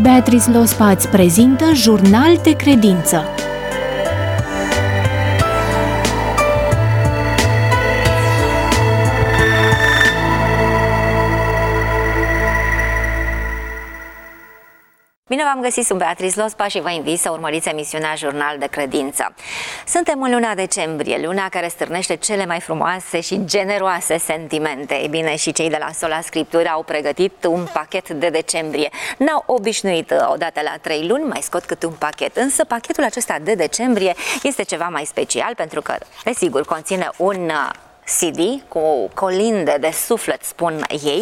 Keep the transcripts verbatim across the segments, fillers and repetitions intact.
Beatrice Lospa îți prezintă Jurnal de Credință. Bine v-am găsit, sunt Beatrice Lospa și vă invit să urmăriți emisiunea Jurnal de Credință. Suntem în luna decembrie, luna care stârnește cele mai frumoase și generoase sentimente. Ei bine, și cei de la Sola Scriptura au pregătit un pachet de decembrie. N-au obișnuit odată la trei luni, mai scot câte un pachet. Însă pachetul acesta de decembrie este ceva mai special pentru că, desigur, conține un C D cu colinde de suflet, spun ei,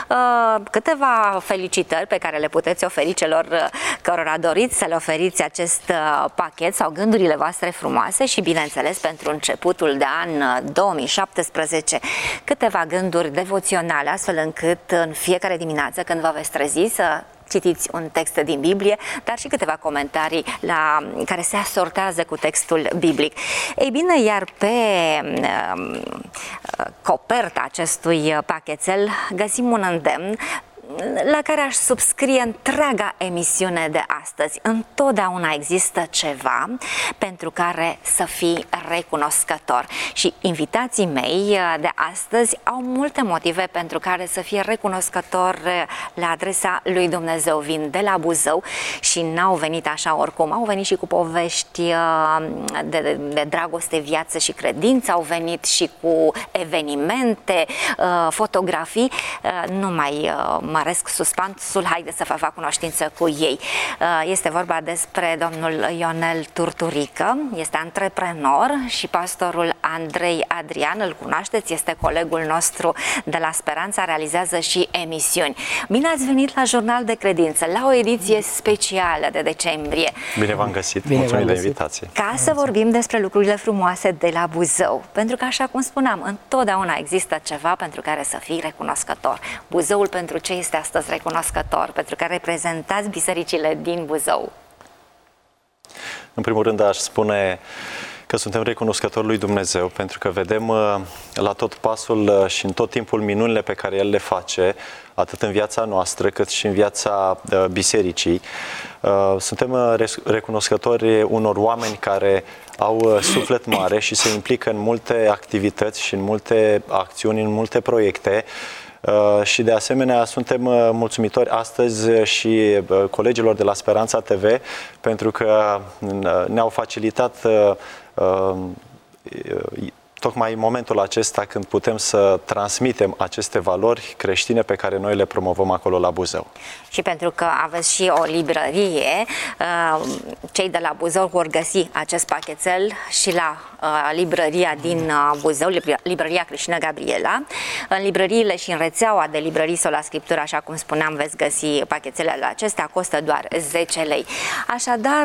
câteva felicitări pe care le puteți oferi celor cărora doriți să le oferiți acest pachet sau gândurile voastre frumoase și, bineînțeles, pentru începutul de an două mii șaptesprezece, câteva gânduri devoționale, astfel încât în fiecare dimineață când vă veți trezi să citiți un text din Biblie, dar și câteva comentarii la, care se asortează cu textul biblic. Ei bine, iar pe uh, coperta acestui pachetel găsim un îndemn la care aș subscrie întreaga emisiune de astăzi. Întotdeauna există ceva pentru care să fii recunoscător. Și invitații mei de astăzi au multe motive pentru care să fie recunoscător la adresa lui Dumnezeu. Vin de la Buzău și n-au venit așa oricum. Au venit și cu povești de, de, de dragoste, viață și credință. Au venit și cu evenimente, fotografii. Nu mai măresc suspansul, haideți să fac cunoștință cu ei. Este vorba despre domnul Ionel Turturică, este antreprenor și pastorul Andrei Adrian, îl cunoașteți, este colegul nostru de la Speranța, realizează și emisiuni. Bine ați venit la Jurnal de Credință, la o ediție specială de decembrie. Bine v-am găsit, Bine mulțumim de invitație. Ca să vorbim despre lucrurile frumoase de la Buzău, pentru că, așa cum spuneam, întotdeauna există ceva pentru care să fii recunoscător. Buzăul pentru ce este astăzi recunoscător, pentru că reprezentați bisericile din Buzău? În primul rând aș spune că suntem recunoscători lui Dumnezeu pentru că vedem la tot pasul și în tot timpul minunile pe care El le face, atât în viața noastră cât și în viața bisericii. Suntem recunoscători unor oameni care au suflet mare și se implică în multe activități și în multe acțiuni, în multe proiecte. Uh, și de asemenea suntem uh, mulțumitori astăzi și uh, colegilor de la Speranța T V pentru că uh, ne-au facilitat uh, uh, tocmai în momentul acesta când putem să transmitem aceste valori creștine pe care noi le promovăm acolo la Buzău. Și pentru că aveți și o librărie, cei de la Buzău vor găsi acest pachetel și la librăria din Buzău, librăria Creștină Gabriela. În librăriile și în rețeaua de librării Sola Scriptura, așa cum spuneam, veți găsi pachetelele acestea, costă doar zece lei. Așadar,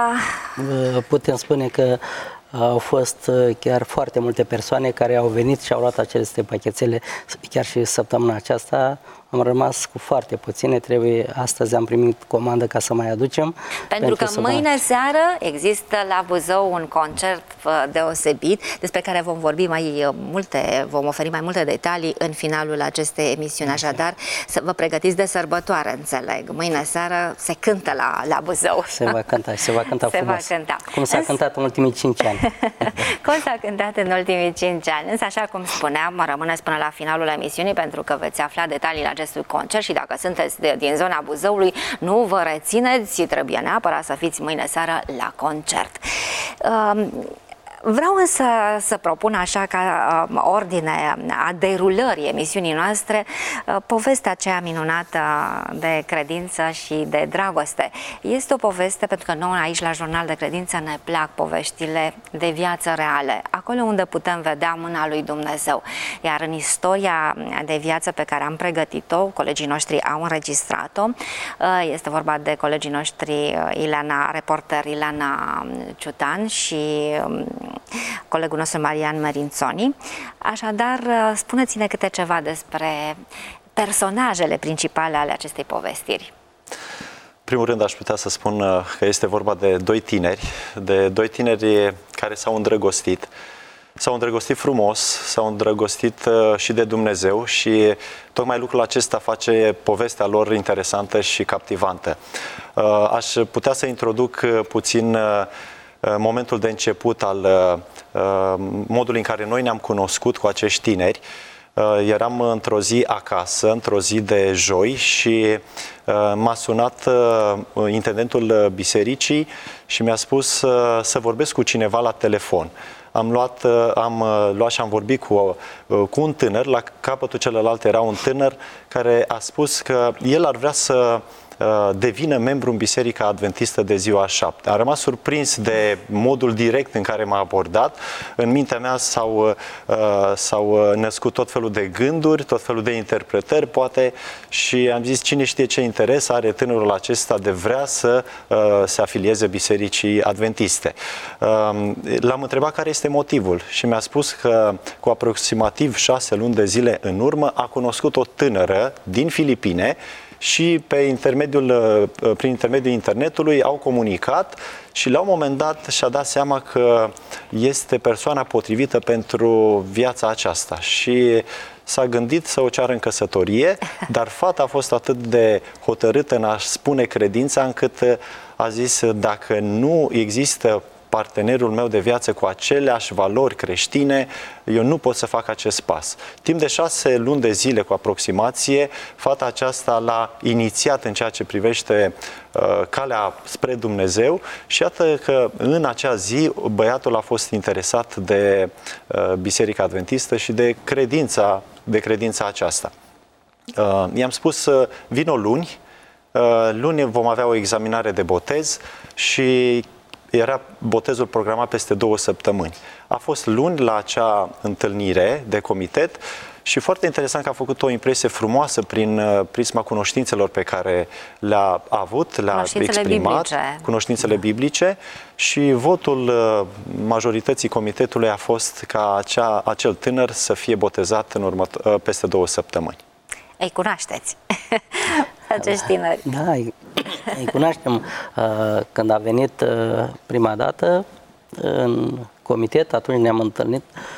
putem spune că au fost chiar foarte multe persoane care au venit și au luat aceste pachetele. Chiar și săptămâna aceasta am rămas cu foarte puține. Trebuie, astăzi am primit comandă ca să mai aducem. Pentru, pentru că mâine mai... seară există la Buzău un concert deosebit, despre care vom vorbi mai multe, vom oferi mai multe detalii în finalul acestei emisiuni. Așadar, să vă pregătiți de sărbătoare, înțeleg. Mâine seară se cântă la, la Buzău. Se va cânta și se va cânta se frumos. Va cânta. Cum s-a cântat în ultimii cinci ani. Cum s-a cântat în ultimii cinci ani. Însă, așa cum spuneam, rămâneți până la finalul emisiunii pentru că veți afla detaliile acestui concert și dacă sunteți de, din zona Buzăului, nu vă rețineți, trebuie neapărat să fiți mâine seară la concert. Um, Vreau însă să propun așa ca uh, ordine a derulării emisiunii noastre uh, povestea aceea minunată de credință și de dragoste. Este o poveste pentru că nouă aici la Jurnal de Credință ne plac poveștile de viață reale, acolo unde putem vedea mâna lui Dumnezeu. Iar în istoria de viață pe care am pregătit-o, colegii noștri au înregistrat-o, uh, este vorba de colegii noștri Ileana, reporter Ileana Ciutan și um, colegul nostru Marian Merințoni. Așadar, spuneți-ne câte ceva despre personajele principale ale acestei povestiri. Primul rând aș putea să spun că este vorba de doi tineri, de doi tineri care s-au îndrăgostit s-au îndrăgostit frumos, s-au îndrăgostit uh, și de Dumnezeu și tocmai lucrul acesta face povestea lor interesantă și captivantă. Uh, aș putea să introduc uh, puțin uh, momentul de început al uh, modului în care noi ne-am cunoscut cu acești tineri. Uh, eram într-o zi acasă, într-o zi de joi și uh, m-a sunat uh, intendentul bisericii și mi-a spus uh, să vorbesc cu cineva la telefon. Am luat, uh, am uh, luat și am vorbit cu, uh, cu un tânăr, la capătul celălalt era un tânăr care a spus că el ar vrea să devină membru în Biserica Adventistă de ziua a șaptea. Am rămas surprins de modul direct în care m-a abordat. În mintea mea s-au, s-au născut tot felul de gânduri, tot felul de interpretări, poate, și am zis, cine știe ce interes are tânărul acesta de vrea să se afilieze Bisericii Adventiste. L-am întrebat care este motivul și mi-a spus că cu aproximativ șase luni de zile în urmă a cunoscut o tânără din Filipine și pe intermediul, prin intermediul internetului au comunicat și la un moment dat și-a dat seama că este persoana potrivită pentru viața aceasta și s-a gândit să o ceară în căsătorie, dar fata a fost atât de hotărâtă în a-și spune credința încât a zis, dacă nu există partenerul meu de viață cu aceleași valori creștine, eu nu pot să fac acest pas. Timp de șase luni de zile cu aproximație, fata aceasta l-a inițiat în ceea ce privește uh, calea spre Dumnezeu și iată că în acea zi băiatul a fost interesat de uh, Biserica Adventistă și de credința, de credința aceasta. Uh, i-am spus, uh, vino luni, uh, luni vom avea o examinare de botez și era botezul programat peste două săptămâni. A fost luni la acea întâlnire de comitet și foarte interesant că a făcut o impresie frumoasă prin prisma cunoștințelor pe care le-a avut, le-a exprimat, biblice. cunoștințele biblice, și votul majorității comitetului a fost ca acea, acel tânăr să fie botezat în urmă, peste două săptămâni. Îi cunoașteți, acești tineri? Da, îi, îi cunoaștem. Când a venit prima dată în comitet, atunci ne-am întâlnit,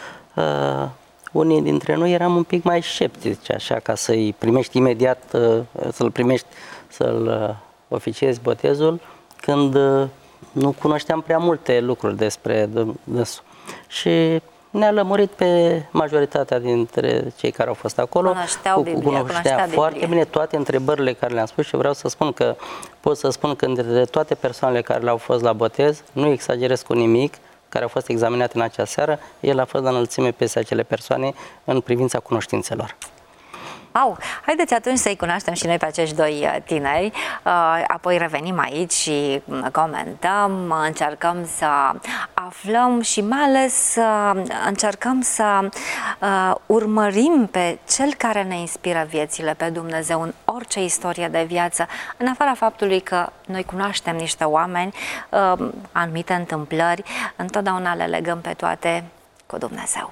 unii dintre noi eram un pic mai sceptici, așa, ca să-i primești imediat, să-l primești, să-l oficiezi botezul, când nu cunoșteam prea multe lucruri despre dânsul. Și ne-a lămurit pe majoritatea dintre cei care au fost acolo. Cunoșteau Biblia, cunoștea foarte bine toate întrebările care le-am spus și vreau să spun că pot să spun că între toate persoanele care le-au fost la botez, nu exagerez cu nimic, care au fost examinate în acea seară, el a fost la înălțime peste acele persoane în privința cunoștințelor. Au, haideți atunci să-i cunoaștem și noi pe acești doi tineri, apoi revenim aici și comentăm, încercăm să aflăm și mai ales să încercăm să urmărim pe cel care ne inspiră viețile, pe Dumnezeu, în orice istorie de viață, în afara faptului că noi cunoaștem niște oameni, anumite întâmplări, întotdeauna le legăm pe toate cu Dumnezeu.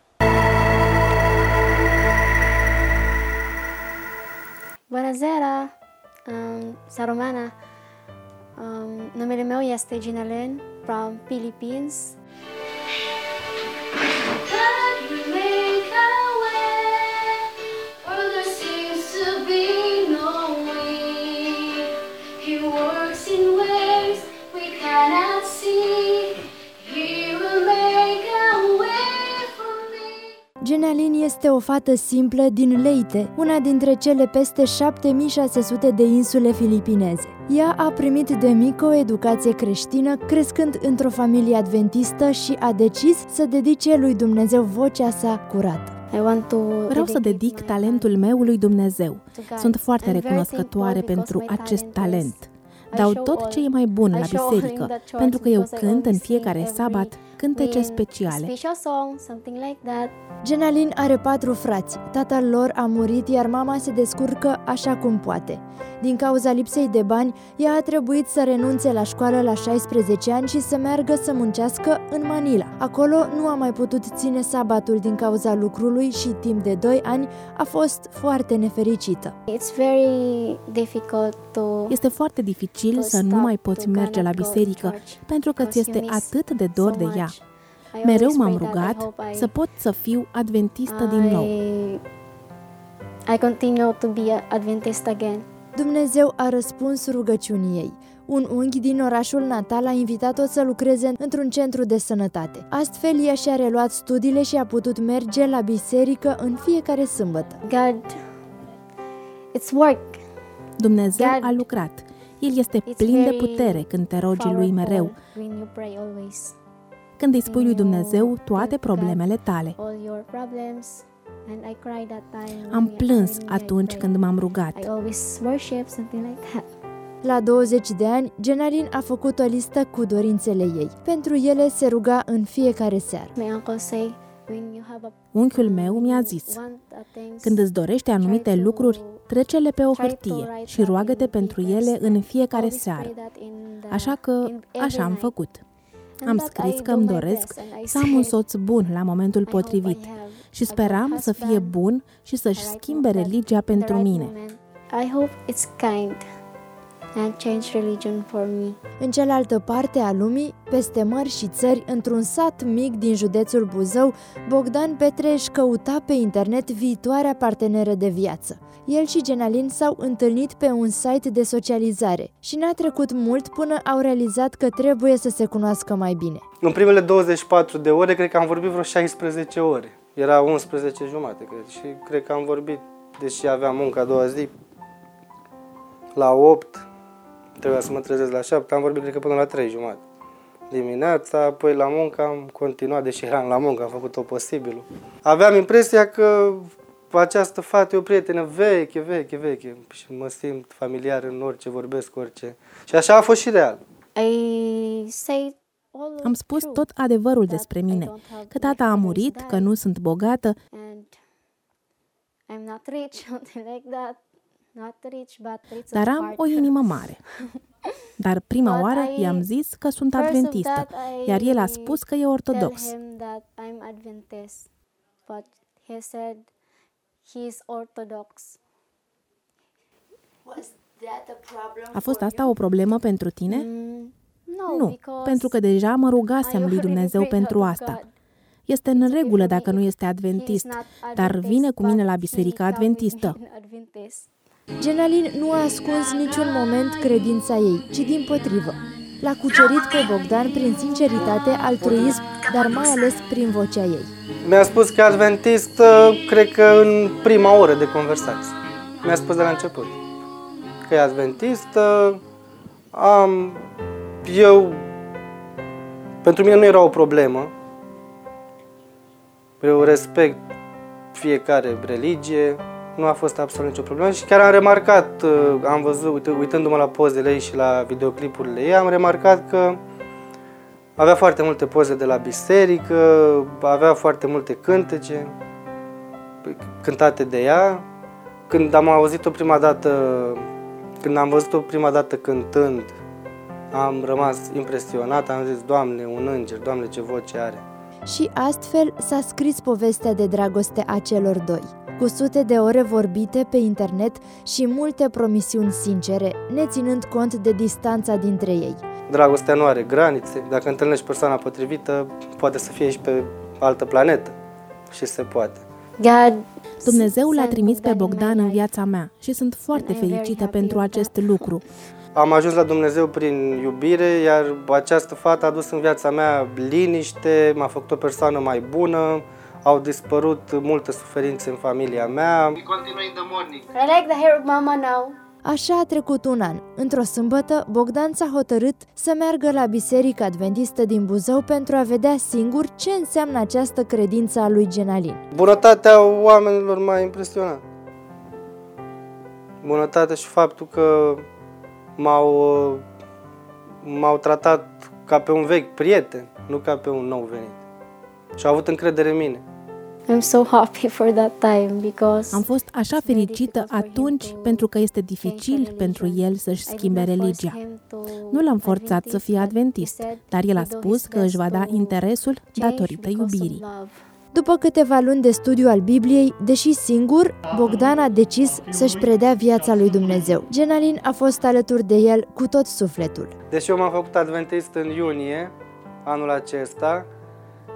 Bună seara! Um, Saromana! Um, numele meu este Ginelen, from Philippines. Genalin este o fată simplă din Leyte, una dintre cele peste șapte mii șase sute de insule filipineze. Ea a primit de mică o educație creștină, crescând într-o familie adventistă și a decis să dedice lui Dumnezeu vocea sa curată. Vreau să dedic talentul meu lui Dumnezeu. Sunt foarte recunoscătoare pentru acest talent. Dau tot ce e mai bun la biserică, pentru că eu cânt în fiecare sabat cântece speciale. Genalin are patru frați. Tatăl lor a murit, iar mama se descurcă așa cum poate. Din cauza lipsei de bani, ea a trebuit să renunțe la școală la șaisprezece ani și să meargă să muncească în Manila. Acolo nu a mai putut ține sabatul din cauza lucrului și timp de doi ani a fost foarte nefericită. Este foarte dificil să nu mai poți merge la biserică pentru că ți este atât de dor de ea. Mereu m-am rugat să pot să fiu adventistă din nou. I continue to be Adventist again. Dumnezeu a răspuns rugăciunii ei. Un unghi din orașul natal a invitat-o să lucreze într-un centru de sănătate. Astfel, ea și-a reluat studiile și a putut merge la biserică în fiecare sâmbătă. God, it's work. Dumnezeu a lucrat. El este plin de putere când te rogi lui mereu, când îi spui lui Dumnezeu toate problemele tale. Am plâns atunci când m-am rugat. La douăzeci de ani, Jenaline a făcut o listă cu dorințele ei. Pentru ele se ruga în fiecare seară. Unchiul meu mi-a zis: când îți dorești anumite lucruri, trece-le pe o hârtie și roagă-te pentru ele în fiecare seară. Așa că așa am făcut. Am scris că îmi doresc să am un soț bun la momentul potrivit și speram să fie bun și să-și schimbe religia pentru mine. I hope it's kind and change religion for me. În cealaltă parte a lumii, peste mări și țări, într-un sat mic din județul Buzău, Bogdan Petre își căuta pe internet viitoarea parteneră de viață. El și Jenaline s-au întâlnit pe un site de socializare și n-a trecut mult până au realizat că trebuie să se cunoască mai bine. În primele douăzeci și patru de ore, cred că am vorbit vreo șaisprezece ore. Era unsprezece jumate, cred, și cred că am vorbit, deși aveam muncă a doua zi, la opt, trebuia să mă trezesc la șapte, am vorbit cred că până la trei jumate. Dimineața, apoi la muncă am continuat, deși eram la muncă, am făcut tot posibilul. Aveam impresia că această fată e o prietenă veche, veche, veche și mă simt familiar în orice vorbesc, orice. Și așa a fost și real. Am spus tot adevărul despre mine, că tata a murit, că nu sunt bogată, dar am o inimă mare. Dar prima oară i-am zis că sunt adventistă, iar el a spus că e ortodox. A fost asta o problemă pentru tine? Nu, pentru că deja mă rugasem lui Dumnezeu pentru asta. Este în regulă dacă nu este adventist, dar vine cu mine la biserica adventistă. Jenaline nu a ascuns niciun moment credința ei, ci dimpotrivă. L-a cucerit pe Bogdan prin sinceritate, altruism, dar mai ales prin vocea ei. Mi-a spus că e adventist, cred că în prima oră de conversație. Mi-a spus de la început că e adventist. Am, eu, pentru mine nu era o problemă. Eu respect fiecare religie. Nu a fost absolut nicio problemă și chiar am remarcat, am văzut, uitându-mă la pozele ei și la videoclipurile ei, am remarcat că avea foarte multe poze de la biserică, avea foarte multe cântece cântate de ea. Când am auzit-o prima dată, când am văzut-o prima dată cântând, am rămas impresionat, am zis: Doamne, un înger, Doamne, ce voce are. Și astfel s-a scris povestea de dragoste a celor doi. Cu sute de ore vorbite pe internet și multe promisiuni sincere, neținând cont de distanța dintre ei. Dragostea nu are granițe. Dacă întâlnești persoana potrivită, poate să fie și pe altă planetă. Și se poate. Dumnezeu l-a trimis pe Bogdan în viața mea și sunt foarte fericită pentru acest lucru. Am ajuns la Dumnezeu prin iubire, iar această fată a adus în viața mea liniște, m-a făcut o persoană mai bună. Au dispărut multe suferințe în familia mea. I like the hair of mama now. Așa a trecut un an. Într-o sâmbătă, Bogdan s-a hotărât să meargă la Biserica Adventistă din Buzău pentru a vedea singur ce înseamnă această credință a lui Jenaline. Bunătatea oamenilor m-a impresionat. Bunătatea și faptul că m-au, m-au tratat ca pe un vechi prieten, nu ca pe un nou venit. Și au avut încredere în mine. I'm so happy for that time because Am fost așa fericită atunci pentru că este dificil pentru el să-și schimbe religia. Nu l-am forțat să fie adventist, dar el a spus că își va da interesul datorită iubirii. După câteva luni de studiu al Bibliei, deși singur, Bogdan a decis să-și predea viața lui Dumnezeu. Jenaline a fost alături de el cu tot sufletul. Deși eu m-am făcut adventist în iunie anul acesta,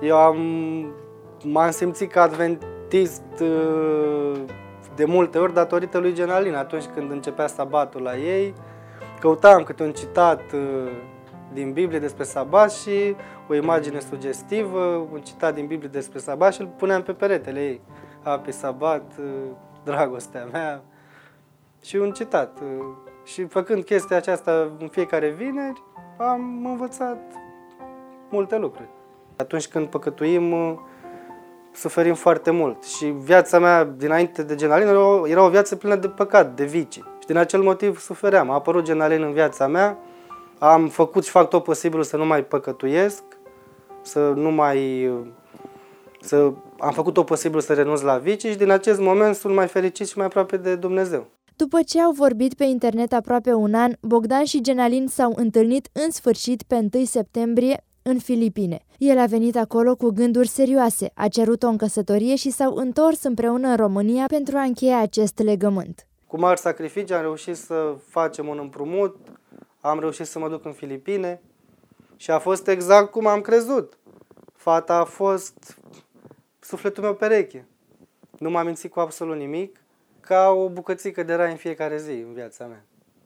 Eu am, m-am simțit ca adventist de multe ori datorită lui Genalin. Atunci când începea sabatul la ei, căutam câte un citat din Biblie despre sabat și o imagine sugestivă, un citat din Biblie despre sabat și îl puneam pe peretele ei. A, pe sabat, dragostea mea și un citat. Și făcând chestia aceasta în fiecare vineri, am învățat multe lucruri. Atunci când păcătuim, suferim foarte mult. Și viața mea dinainte de Genalin era o viață plină de păcat, de vicii. Și din acel motiv sufeream. A apărut Genalin în viața mea, am făcut și fac tot posibilul să nu mai păcătuiesc, să nu mai... Să, am făcut tot posibilul să renunț la vicii și din acest moment sunt mai fericit și mai aproape de Dumnezeu. După ce au vorbit pe internet aproape un an, Bogdan și Genalin s-au întâlnit în sfârșit pe întâi septembrie în Filipine. El a venit acolo cu gânduri serioase, a cerut-o în căsătorie și s-au întors împreună în România pentru a încheia acest legământ. Cu mari sacrificii am reușit să facem un împrumut, am reușit să mă duc în Filipine și a fost exact cum am crezut. Fata a fost sufletul meu pereche. Nu m-am mințit cu absolut nimic, ca o bucățică de rai în fiecare zi în viața mea.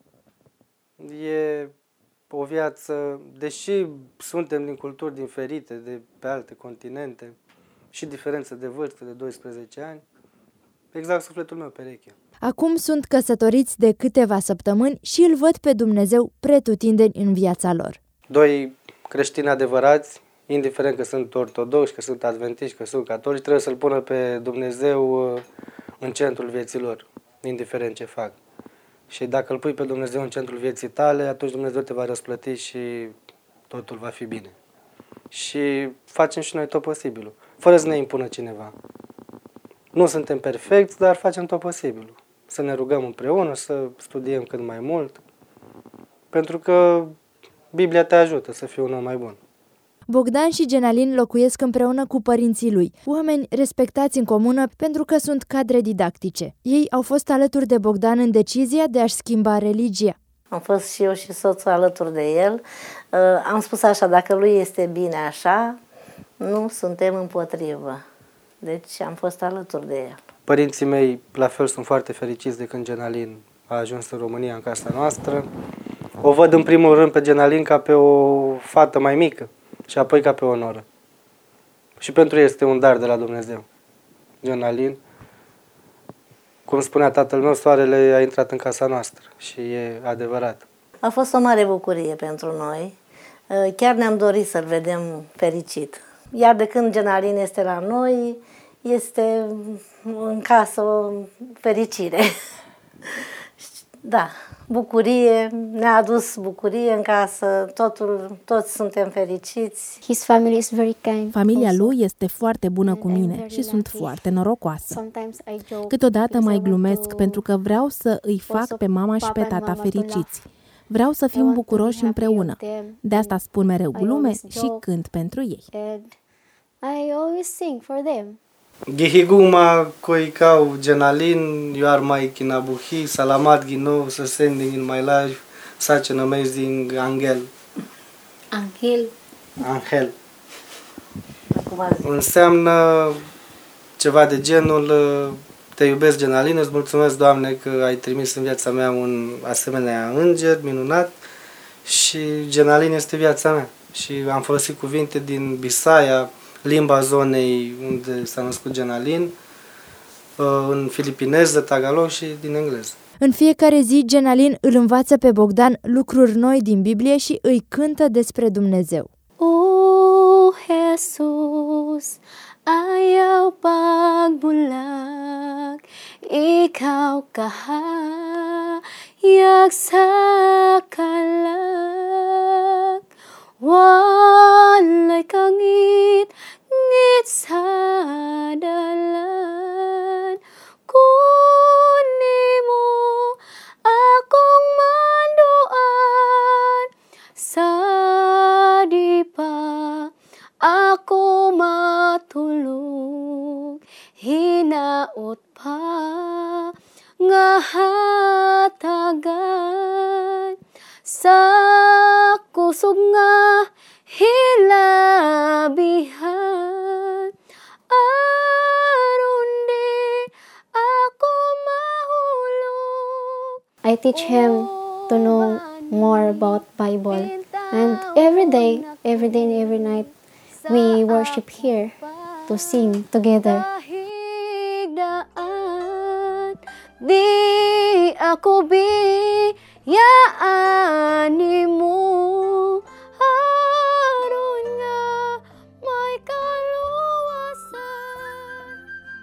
E o viață, deși suntem din culturi diferite, de pe alte continente și diferență de vârstă de doisprezece ani, exact sufletul meu pereche. Acum sunt căsătoriți de câteva săptămâni și îl văd pe Dumnezeu pretutindeni în viața lor. Doi creștini adevărați, indiferent că sunt ortodoxi, că sunt adventiști, că sunt catolici, trebuie să-L pună pe Dumnezeu în centrul vieții lor, indiferent ce fac. Și dacă îl pui pe Dumnezeu în centrul vieții tale, atunci Dumnezeu te va răsplăti și totul va fi bine. Și facem și noi tot posibilul, fără să ne impună cineva. Nu suntem perfecți, dar facem tot posibilul. Să ne rugăm împreună, să studiem cât mai mult, pentru că Biblia te ajută să fii un om mai bun. Bogdan și Genalin locuiesc împreună cu părinții lui, oameni respectați în comună pentru că sunt cadre didactice. Ei au fost alături de Bogdan în decizia de a-și schimba religia. Am fost și eu și soțul alături de el. Am spus așa, dacă lui este bine așa, nu suntem împotrivă. Deci am fost alături de el. Părinții mei, la fel, sunt foarte fericiți de când Genalin a ajuns în România, în casa noastră. O văd în primul rând pe Genalin ca pe o fată mai mică și apoi ca pe o noră. Și pentru ei este un dar de la Dumnezeu. Genalin, cum spunea tatăl meu, soarele a intrat în casa noastră și e adevărat. A fost o mare bucurie pentru noi. Chiar ne-am dorit să-l vedem fericit. Iar de când Genalin este la noi, este în casă o fericire. Da, bucurie, ne-a adus bucurie în casă, totul, toți suntem fericiți. His family is very kind. Familia lui este foarte bună cu mine și sunt foarte norocoasă. Câteodată mai glumesc pentru că vreau să îi fac pe mama și pe tata fericiți. Vreau să fim bucuroși împreună. De asta spun mereu glume și cânt pentru ei. I always sing for them. Gihiguma koikau Genalin, you are my kinabuhi, salamat gino, so sending in my life such an amazing angel. Angel. Angel. Înseamnă ceva de genul te iubesc, Genalin, îți mulțumesc, Doamne, că ai trimis în viața mea un asemenea înger minunat și Genalin este viața mea. Și am folosit cuvinte din Bisaya, limba zonei unde s-a născut Genalin, în filipineză, tagalog și din engleză. În fiecare zi, Genalin îl învață pe Bogdan lucruri noi din Biblie și îi cântă despre Dumnezeu. O, Jesus, ayaw pagbulag, ikaw kahayag sa kalag, walay kangit, ngit sa dalan, kunin mo akong manduan, sa di pa ako matulog, hinaot pa nga hatagan, sa kusog nga hilabihan arundi aku mahulog. I teach him to know more about Bible, and every day, every day and every night we worship here to sing together. Di aku biyaanimu harun nga may kaluwasan.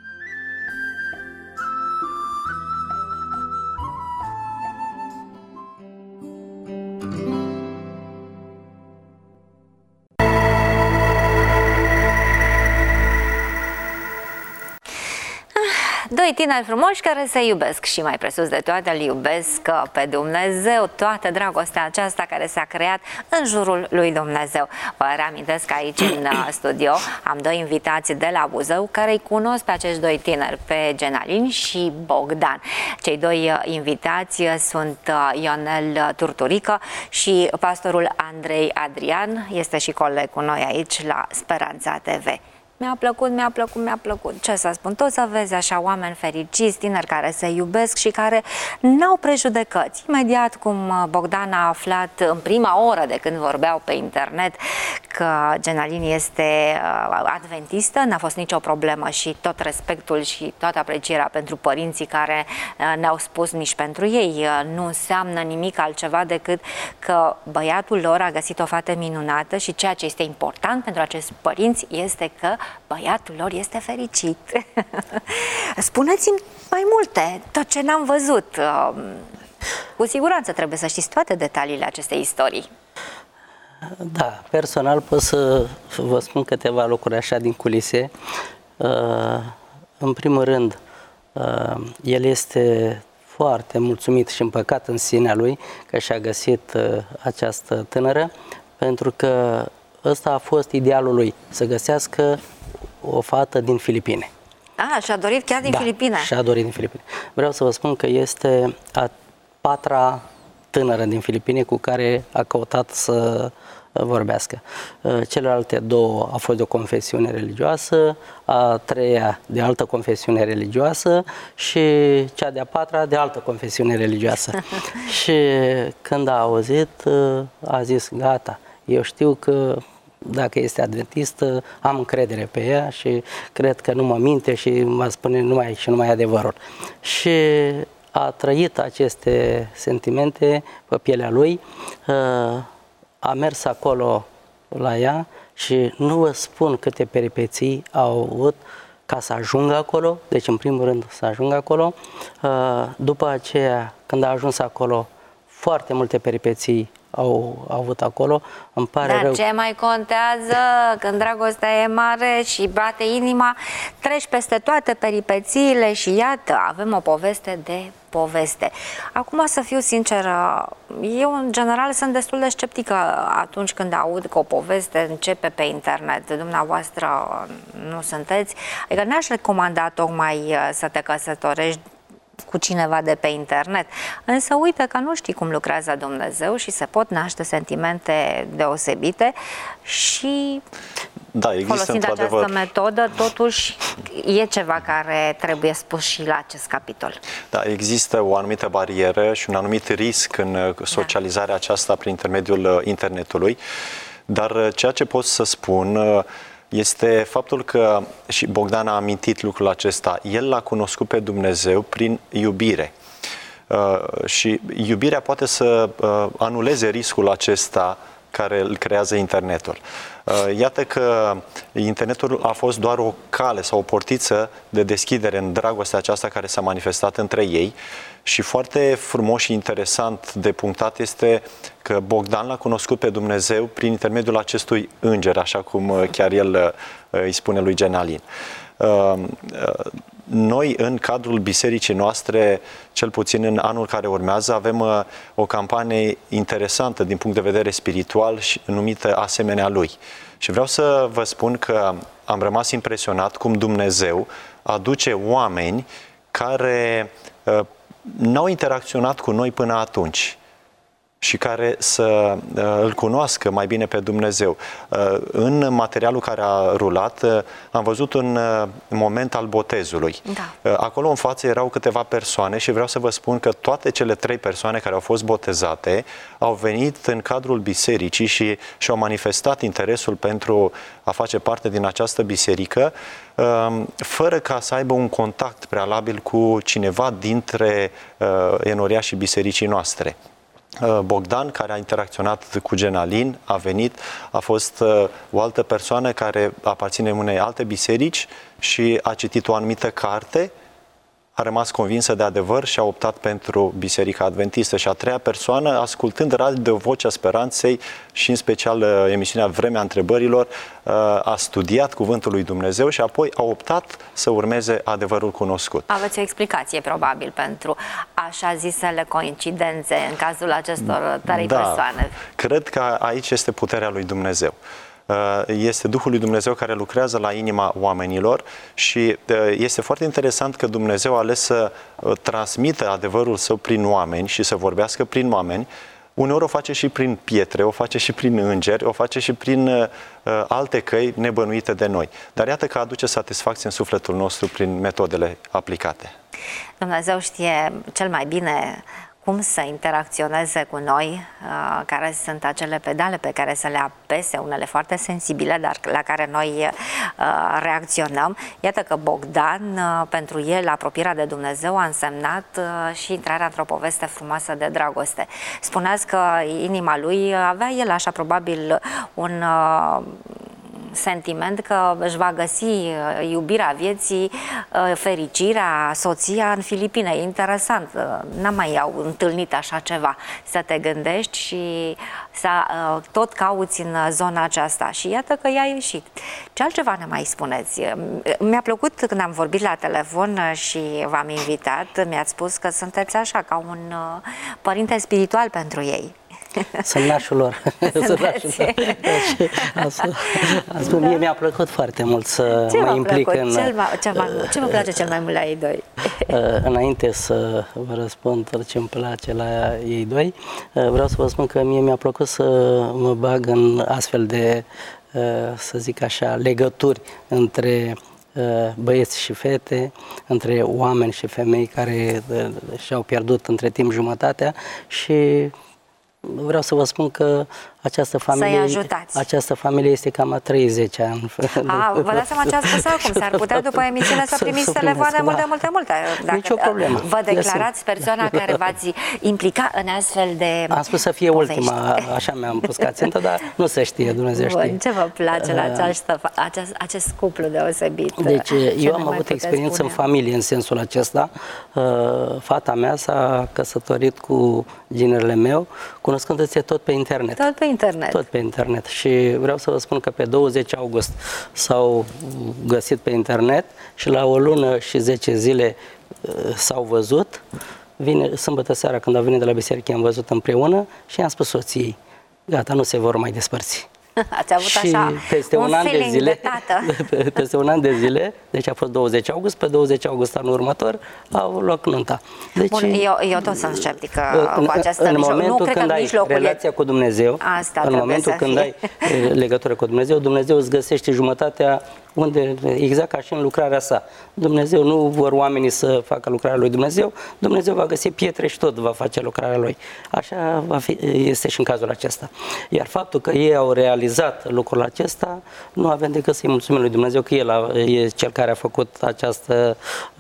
Doi tineri frumoși care se iubesc și mai presus de toate îl iubesc pe Dumnezeu, toată dragostea aceasta care s-a creat în jurul lui Dumnezeu. Vă reamintesc că aici în studio am doi invitați de la Buzău care îi cunosc pe acești doi tineri, pe Genalin și Bogdan. Cei doi invitați sunt Ionel Turturică și pastorul Andrei Adrian, este și coleg cu noi aici la Speranța T V. Mi-a plăcut, mi-a plăcut, mi-a plăcut. Ce să spun, tot să vezi așa oameni fericiți, tineri care se iubesc și care n-au prejudecăți. Imediat cum Bogdan a aflat în prima oră de când vorbeau pe internet că Genalin este adventistă, n-a fost nicio problemă și tot respectul și toată aprecierea pentru părinții care ne-au spus nici pentru ei nu înseamnă nimic altceva decât că băiatul lor a găsit o fată minunată și ceea ce este important pentru acești părinți este că băiatul lor este fericit. Spuneți-mi mai multe, tot ce n-am văzut. Cu siguranță trebuie să știți toate detaliile acestei istorii. Da, personal pot să vă spun câteva lucruri așa din culise. În primul rând, el este foarte mulțumit și împăcat în sinea lui că și-a găsit această tânără, pentru că ăsta a fost idealul lui, să găsească o fată din Filipine. A, și-a dorit chiar din da, Filipine. și-a dorit din Filipine. Vreau să vă spun că este a patra tânără din Filipine cu care a căutat să vorbească. Celelalte două a fost de o confesiune religioasă, a treia de altă confesiune religioasă și cea de-a patra de altă confesiune religioasă. Și când a auzit, a zis, gata, eu știu că dacă este adventistă, am încredere pe ea și cred că nu mă minte și mă spune numai și numai adevărul. Și a trăit aceste sentimente pe pielea lui, a mers acolo la ea și nu vă spun câte peripeții au avut ca să ajungă acolo, deci în primul rând să ajungă acolo. După aceea, când a ajuns acolo, foarte multe peripeții au, au avut acolo. Îmi pare Dar rău. ce mai contează când dragostea e mare și bate inima, treci peste toate peripețiile și iată, avem o poveste de poveste. Acum, să fiu sinceră, eu în general sunt destul de sceptică atunci când aud că o poveste începe pe internet. Dumneavoastră nu sunteți, adică n-aș recomanda tocmai să te căsătorești cu cineva de pe internet. Însă uite că nu știi cum lucrează Dumnezeu și se pot naște sentimente deosebite și da, există, folosind această metodă, totuși e ceva care trebuie spus și la acest capitol. Da, există o anumită barieră și un anumit risc în socializarea da. aceasta prin intermediul internetului, dar ceea ce pot să spun este faptul că, și Bogdan a amintit lucrul acesta, el l-a cunoscut pe Dumnezeu prin iubire. Uh, și iubirea poate să uh, anuleze riscul acesta care îl creează internetul. Uh, iată că internetul a fost doar o cale sau o portiță de deschidere în dragostea aceasta care s-a manifestat între ei și foarte frumos și interesant de punctat este că Bogdan l-a cunoscut pe Dumnezeu prin intermediul acestui înger, așa cum chiar el îi spune lui Genalin. Noi, în cadrul bisericii noastre, cel puțin în anul care urmează, avem o campanie interesantă din punct de vedere spiritual și numită Asemenea Lui. Și vreau să vă spun că am rămas impresionat cum Dumnezeu aduce oameni care n-au interacționat cu noi până atunci. și care să îl cunoască mai bine pe Dumnezeu. În materialul care a rulat am văzut un moment al botezului. Da. Acolo în față erau câteva persoane și vreau să vă spun că toate cele trei persoane care au fost botezate au venit în cadrul bisericii și și-au manifestat interesul pentru a face parte din această biserică, fără ca să aibă un contact prealabil cu cineva dintre enoriașii bisericii noastre. Bogdan, care a interacționat cu Genalin, a venit, a fost o altă persoană care aparține unei alte biserici și a citit o anumită carte, a rămas convinsă de adevăr și a optat pentru Biserica Adventistă. Și a treia persoană, ascultând Radio Vocea Speranței și în special emisiunea Vremea Întrebărilor, a studiat Cuvântul lui Dumnezeu și apoi a optat să urmeze adevărul cunoscut. Aveți o explicație probabil pentru așa zisele coincidențe în cazul acestor trei da, persoane. Cred că aici este puterea lui Dumnezeu. Este Duhul lui Dumnezeu care lucrează la inima oamenilor și este foarte interesant că Dumnezeu a ales să transmită adevărul său prin oameni și să vorbească prin oameni. Uneori o face și prin pietre, o face și prin îngeri, o face și prin uh, alte căi nebănuite de noi. Dar iată că aduce satisfacție în sufletul nostru prin metodele aplicate. Dumnezeu știe cel mai bine cum să interacționeze cu noi, care sunt acele pedale pe care să le apese, unele foarte sensibile, dar la care noi reacționăm. Iată că Bogdan, pentru el, apropierea de Dumnezeu a însemnat și intrarea într-o poveste frumoasă de dragoste. Spuneați că inima lui avea el așa probabil un sentiment că își va găsi iubirea vieții, fericirea, soția în Filipine. E interesant, n-am mai au întâlnit așa ceva. Să te gândești și să tot cauți în zona aceasta. Și iată că i-a ieșit. Ce altceva ne mai spuneți? Mi-a plăcut când am vorbit la telefon și v-am invitat, mi-ați spus că sunteți așa, ca un părinte spiritual pentru ei. Sunt nașul lor. Sunt nașul lor. Asta, mie mi-a plăcut foarte mult să ce mă implic plăcut? în... Cel mai, cel mai, ce vă place cel mai mult la ei doi? Înainte să vă răspund ce îmi place la ei doi, vreau să vă spun că mie mi-a plăcut să mă bag în astfel de, să zic așa, legături între băieți și fete, între oameni și femei care și-au pierdut între timp jumătatea și vreau să vă spun că această familie, această familie este cam a treizeci ani. A, vă dați seama ce ați spus acum? S-ar putea după emisiune să primiți telefoane da. multe, multe, multe. Dacă Nici o problemă. Vă declarați persoana care v-ați implica în astfel de Am spus să fie povești. Ultima, așa mi-am pus ca țintă, dar nu se știe, Dumnezeu știe. Bun, ce vă place la această, acest, acest cuplu deosebit? Deci eu am avut experiență spune? în familie în sensul acesta. Fata mea s-a căsătorit cu ginerele meu, cunoscându-se tot pe internet. Tot pe internet. Tot pe internet. Și vreau să vă spun că pe douăzeci august s-au găsit pe internet și la o lună și zece zile s-au văzut. Vine, sâmbătă seara, când au venit de la biserică, am văzut împreună și i-am spus soției, gata, nu se vor mai despărți. Ați avut și așa peste un, un an de zile, de tată. Peste un an de zile, deci a fost douăzeci august, pe douăzeci august anul următor au loc nunta. Deci, Bun, eu, eu tot sunt sceptică în, cu această în mijloc. momentul nu când ai relația e... cu Dumnezeu, Asta în momentul când ai legătură cu Dumnezeu, Dumnezeu îți găsește jumătatea unde, exact ca și în lucrarea sa. Dumnezeu nu vor oamenii să facă lucrarea lui Dumnezeu, Dumnezeu va găsi pietre și tot va face lucrarea lui. Așa va fi, este și în cazul acesta. Iar faptul că ei au realizat lucrul acesta, nu avem decât să-i mulțumim lui Dumnezeu că El a, e cel care a făcut această,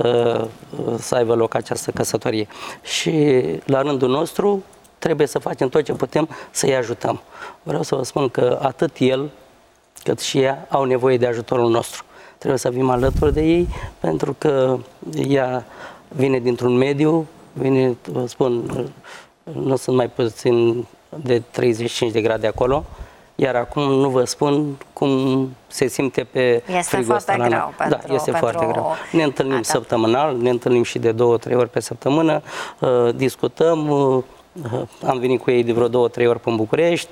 să aibă loc această căsătorie. Și la rândul nostru trebuie să facem tot ce putem să-i ajutăm. Vreau să vă spun că atât el cât și ea au nevoie de ajutorul nostru. Trebuie să fim alături de ei, pentru că ea vine dintr-un mediu, vine, vă spun, nu sunt mai puțin de treizeci și cinci de grade acolo, iar acum nu vă spun cum se simte pe este frigul ăsta la noi. Da, este pentru foarte greu. Ne întâlnim Ata. săptămânal, ne întâlnim și de două, trei ori pe săptămână, uh, discutăm, uh, am venit cu ei de vreo două, trei ori pe București.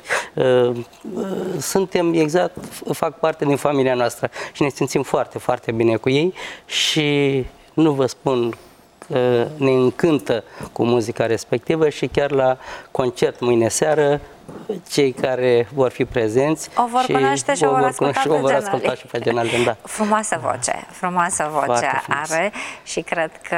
Suntem exact, fac parte din familia noastră și ne simțim foarte, foarte bine cu ei și nu vă spun ne încântă cu muzica respectivă și chiar la concert mâine seară, cei care vor fi prezenți o vor și cunoaște și o vor asculta, și o vor asculta și pe Genalin, da. Frumoasă voce, frumoasă voce are și cred că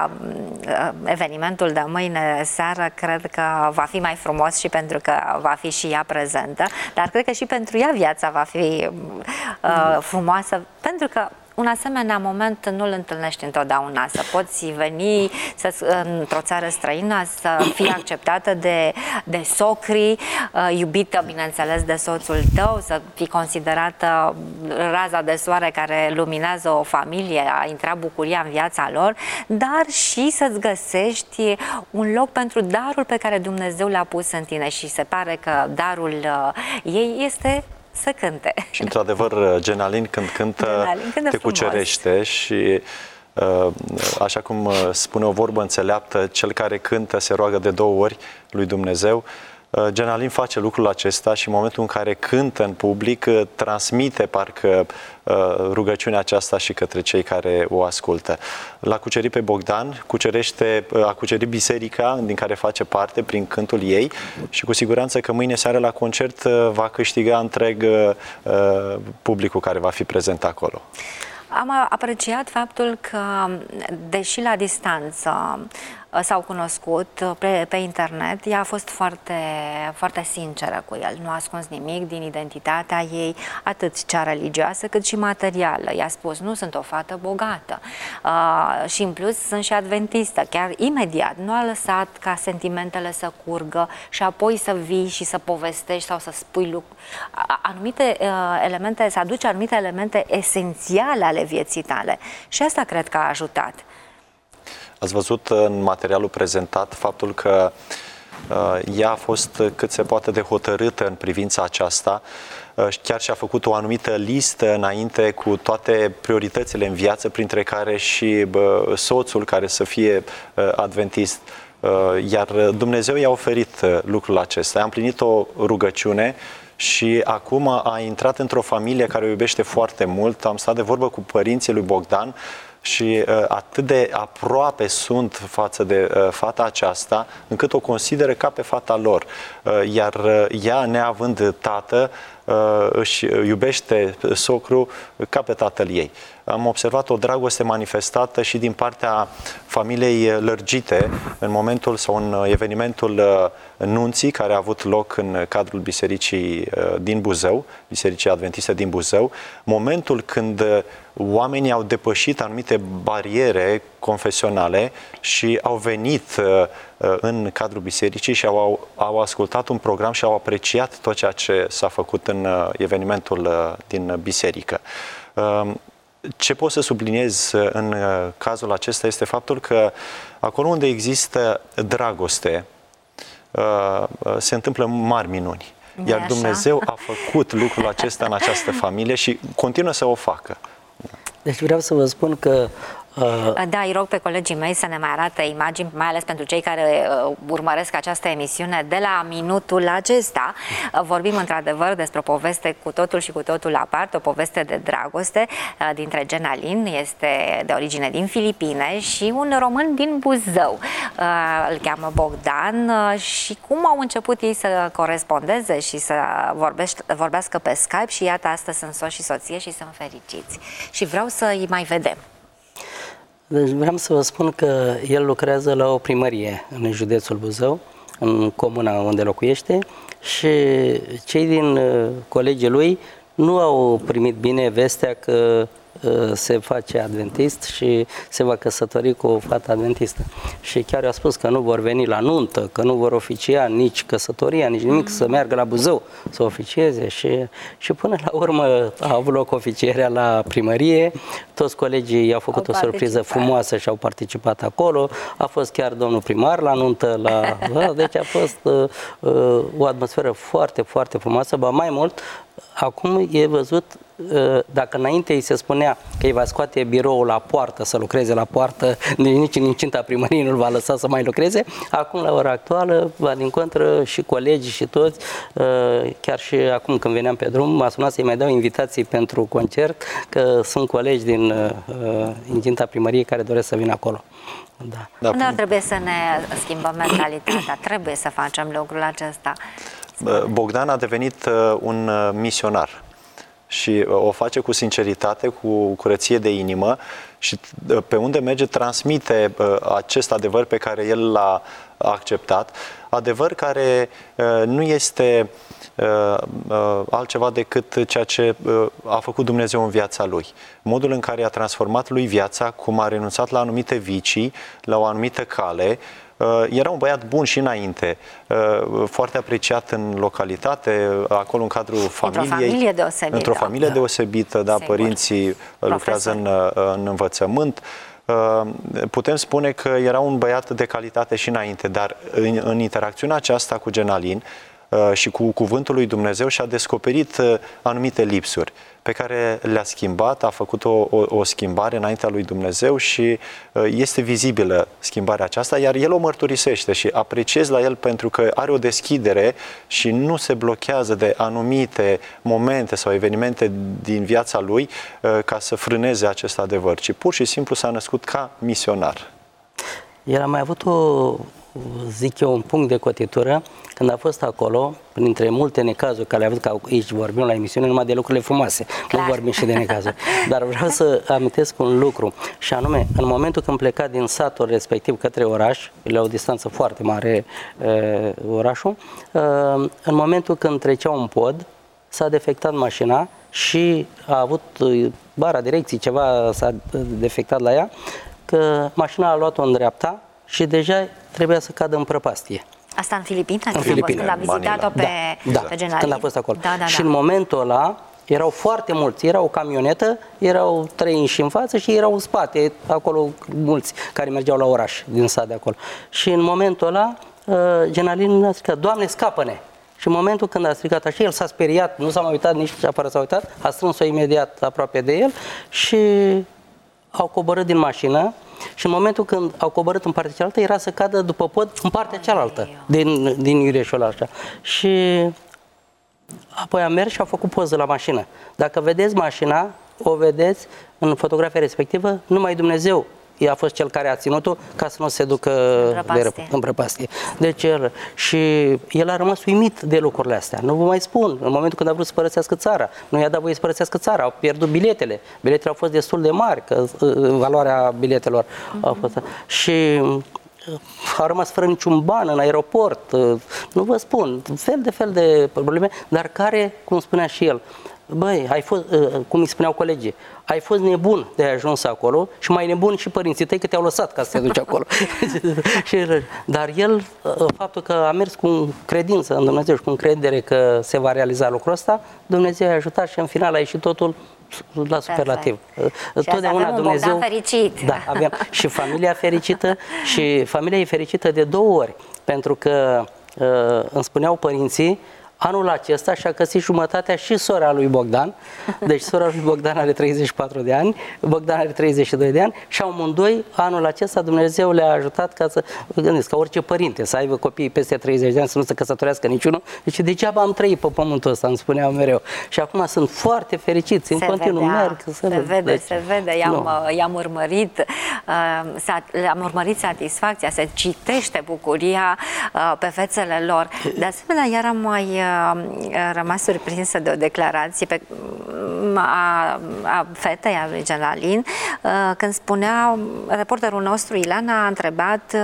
evenimentul de mâine seară cred că va fi mai frumos și pentru că va fi și ea prezentă, dar cred că și pentru ea viața va fi uh, frumoasă, pentru că un asemenea moment nu-l întâlnești întotdeauna, să poți veni într-o țară străină, să fii acceptată de, de socri, iubită, bineînțeles, de soțul tău, să fii considerată raza de soare care luminează o familie, a intrat bucuria în viața lor, dar și să-ți găsești un loc pentru darul pe care Dumnezeu l-a pus în tine și se pare că darul ei este să cânte. Și într-adevăr, Genalin când cântă, Genalin, cântă te frumos. Cucerește și așa cum spune o vorbă înțeleaptă, cel care cântă se roagă de două ori lui Dumnezeu. Genalin face lucrul acesta și în momentul în care cântă în public, transmite parcă rugăciunea aceasta și către cei care o ascultă. L-a cucerit pe Bogdan, cucerește, a cucerit biserica din care face parte prin cântul ei și cu siguranță că mâine seară la concert va câștiga întreg publicul care va fi prezent acolo. Am apreciat faptul că, deși la distanță s-au cunoscut pe, pe internet, ea a fost foarte, foarte sinceră cu el. Nu a ascuns nimic din identitatea ei, atât cea religioasă cât și materială. I-a spus, nu sunt o fată bogată uh, și în plus sunt și adventistă. Chiar imediat nu a lăsat ca sentimentele să curgă și apoi să vii și să povestești sau să spui lucruri. Anumite uh, elemente, să aduci anumite elemente esențiale ale vieții tale. Și asta cred că a ajutat. Ați văzut în materialul prezentat faptul că uh, ea a fost cât se poate de hotărâtă în privința aceasta. Uh, chiar și-a făcut o anumită listă înainte cu toate prioritățile în viață, printre care și uh, soțul care să fie uh, adventist. Uh, iar Dumnezeu i-a oferit uh, lucrul acesta. A împlinit o rugăciune și acum a intrat într-o familie care o iubește foarte mult. Am stat de vorbă cu părinții lui Bogdan și uh, atât de aproape sunt față de uh, fata aceasta, încât o consideră ca pe fata lor. Uh, iar uh, ea, neavând tată, uh, își iubește socru ca pe tatăl ei. Am observat o dragoste manifestată și din partea familiei lărgite în momentul sau în evenimentul uh, nunții care a avut loc în cadrul bisericii uh, din Buzău, Bisericii Adventiste din Buzău, momentul când uh, oamenii au depășit anumite bariere confesionale și au venit uh, în cadrul bisericii și au, au ascultat un program și au apreciat tot ceea ce s-a făcut în uh, evenimentul uh, din biserică. Uh, Ce pot să subliniez în cazul acesta este faptul că acolo unde există dragoste, se întâmplă mari minuni. Iar Dumnezeu a făcut lucrul acesta în această familie și continuă să o facă. Deci vreau să vă spun că Da, îi rog pe colegii mei să ne mai arate imagini, mai ales pentru cei care uh, urmăresc această emisiune de la minutul acesta. Uh, vorbim într-adevăr despre o poveste cu totul și cu totul aparte, o poveste de dragoste uh, dintre Genalin, este de origine din Filipine, și un român din Buzău. Uh, îl cheamă Bogdan uh, și cum au început ei să corespondeze și să vorbească pe Skype și iată, astăzi sunt soț și soție și sunt fericiți. Și vreau să îi mai vedem. Deci vreau să vă spun că el lucrează la o primărie în județul Buzău, în comuna unde locuiește, și cei din colegii lui nu au primit bine vestea că se face adventist și se va căsători cu o fată adventistă. Și chiar i-a spus că nu vor veni la nuntă, că nu vor oficia nici căsătoria, nici nimic, să meargă la Buzău să oficieze. Și, și până la urmă a avut loc oficierea la primărie, toți colegii i-au făcut au o surpriză frumoasă și au participat acolo. A fost chiar domnul primar la nuntă, la, deci a fost uh, uh, o atmosferă foarte, foarte frumoasă, ba mai mult, acum e văzut dacă înainte îi se spunea că îi va scoate biroul la poartă să lucreze la poartă, nici în incinta primăriei nu-l va lăsa să mai lucreze, acum la ora actuală, va din contră și colegii și toți, chiar și acum când veneam pe drum, m-a sunat să-i mai dau invitații pentru concert, că sunt colegi din incinta primăriei care doresc să vină acolo. Da. Da. Noi trebuie să ne schimbăm mentalitatea, trebuie să facem lucrul acesta. Bogdan a devenit un misionar și o face cu sinceritate, cu curăție de inimă și pe unde merge transmite acest adevăr pe care el l-a acceptat, adevăr care nu este altceva decât ceea ce a făcut Dumnezeu în viața lui. Modul în care a transformat lui viața, cum a renunțat la anumite vicii, la o anumită cale. Era un băiat bun și înainte, foarte apreciat în localitate, acolo în cadrul familiei. Într-o familie deosebită. Într-o familie da. deosebită, da, părinții lucrează în, în învățământ. Putem spune că era un băiat de calitate și înainte, dar în, în interacțiunea aceasta cu Genalin și cu cuvântul lui Dumnezeu și-a descoperit anumite lipsuri pe care le-a schimbat, a făcut o, o, o schimbare înaintea lui Dumnezeu și este vizibilă schimbarea aceasta, iar el o mărturisește și apreciez la el pentru că are o deschidere și nu se blochează de anumite momente sau evenimente din viața lui ca să frâneze acest adevăr, ci pur și simplu s-a născut ca misionar. El a mai avut o, zic eu, un punct de cotitură când a fost acolo, printre multe necazuri care le-a avut, că aici vorbim la emisiune numai de lucrurile frumoase, clar. Nu vorbim și de necazuri. Dar vreau să amintesc un lucru, și anume, în momentul când pleca din satul respectiv către oraș, la o distanță foarte mare e, orașul, e, în momentul când trecea un pod, s-a defectat mașina și a avut bara direcții, ceva s-a defectat la ea, că mașina a luat-o în dreapta și deja trebuia să cadă în prăpastie. Asta în Filipine? În Filipine. Când a vizitat-o pe, da, pe da, Genalin? când a fost acolo. Da, da, și da. în momentul ăla erau foarte mulți. Era o camionetă, erau trei și în față și erau în spate, acolo mulți care mergeau la oraș, din sat de acolo. Și în momentul ăla, Genalin a strigat, Doamne, scapă-ne! Și în momentul când a strigat așa, el s-a speriat, nu s-a mai uitat, nici afară s-a uitat, a strâns-o imediat aproape de el și au coborât din mașină. Și în momentul când au coborât în partea cealaltă, era să cadă după pod în partea cealaltă, din, din iureșul așa. Și apoi a mers și a făcut poză la mașină. Dacă vedeți mașina, o vedeți în fotografia respectivă, numai Dumnezeu a fost cel care a ținut-o ca să nu se ducă în prăpastie. Deci el, și el a rămas uimit de lucrurile astea. Nu vă mai spun, în momentul când a vrut să părăsească țara, nu i-a dat voie să părăsească țara, au pierdut biletele. Biletele au fost destul de mari, că valoarea biletelor mm-hmm. a fost. Și a rămas fără niciun ban în aeroport, nu vă spun, fel de fel de probleme, dar care, cum spunea și el, băi, ai fost, cum îi spuneau colegii, ai fost nebun de ai ajuns acolo și mai nebun și părinții tăi că te-au lăsat ca să te duci acolo. Dar el, faptul că a mers cu credință în Dumnezeu și cu încredere că se va realiza lucrul ăsta, Dumnezeu i-a ajutat și în final a ieșit totul la superlativ. Și totdeauna avem Dumnezeu, un Bogdan fericit. Da, avem și familia fericită și familia e fericită de două ori, pentru că îmi spuneau părinții, anul acesta și-a găsit jumătatea și sora lui Bogdan, deci sora lui Bogdan are treizeci și patru de ani, Bogdan are treizeci și doi de ani și amândoi anul acesta Dumnezeu le-a ajutat ca să, gândiți, ca orice părinte, să aibă copii peste treizeci de ani, să nu se căsătorească niciunul, deci degeaba am trăit pe pământul ăsta, îmi spuneau mereu. Și acum sunt foarte fericiți, în continuu merg. Se vede, deci, se vede, i-am, i-am urmărit, le-am urmărit satisfacția, se citește bucuria pe fețele lor. De asemenea, iar am mai rămas surprinsă de o declarație pe, a, a fetei, a lui Genalin, când spunea, reporterul nostru Ilan a întrebat,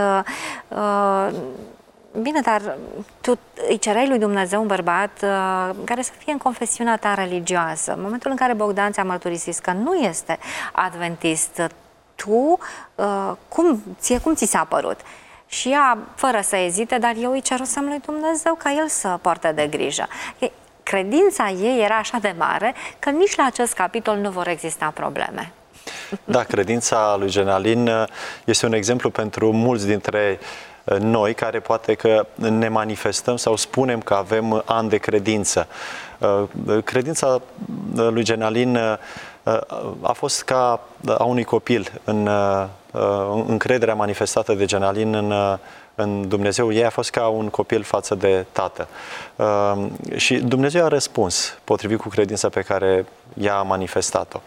bine, dar tu îi cereai lui Dumnezeu un bărbat care să fie în confesiunea ta religioasă. În momentul în care Bogdan ți-a mărturisit că nu este adventist, tu, cum, ție, cum ți s-a părut? Și ea, fără să ezite, dar eu îi cerusem lui Dumnezeu ca el să poarte de grijă. Credința ei era așa de mare că nici la acest capitol nu vor exista probleme. Da, credința lui Genalin este un exemplu pentru mulți dintre noi, care poate că ne manifestăm sau spunem că avem ani de credință. Credința lui Genalin a fost ca a unui copil, în încrederea manifestată de Genalin în, în Dumnezeu. Ei a fost ca un copil față de tată. Și Dumnezeu a răspuns potrivit cu credința pe care ea a manifestat-o.